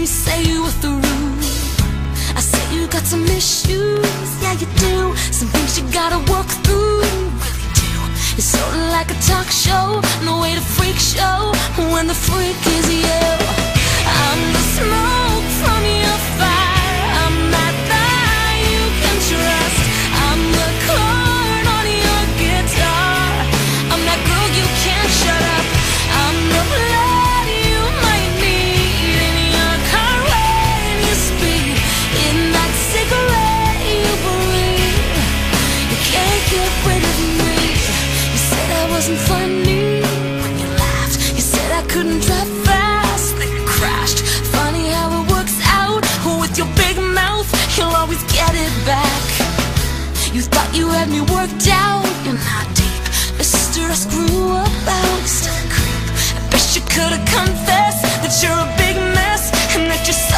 you say you were through. I say you got some issues, yeah you do. Some things you gotta work through, really do. It's sort of like a talk show, no way to freak show when the freak is you. I'm the smoke from your fire, I'm that guy you can trust. I'm the chord on your guitar, I'm that girl you can't shut up. I'm the blood you might need in your car when you speed, in that cigarette you breathe. You can't get rid of me. You said I wasn't funny when you laughed. You said I couldn't drive fast, then you crashed. Funny how it works out. With your big mouth, you'll always get it back. You thought you had me worked out, you're not deep. Mister, I screw up out, still a creep. I bet you could've confessed that you're a big mess and that you're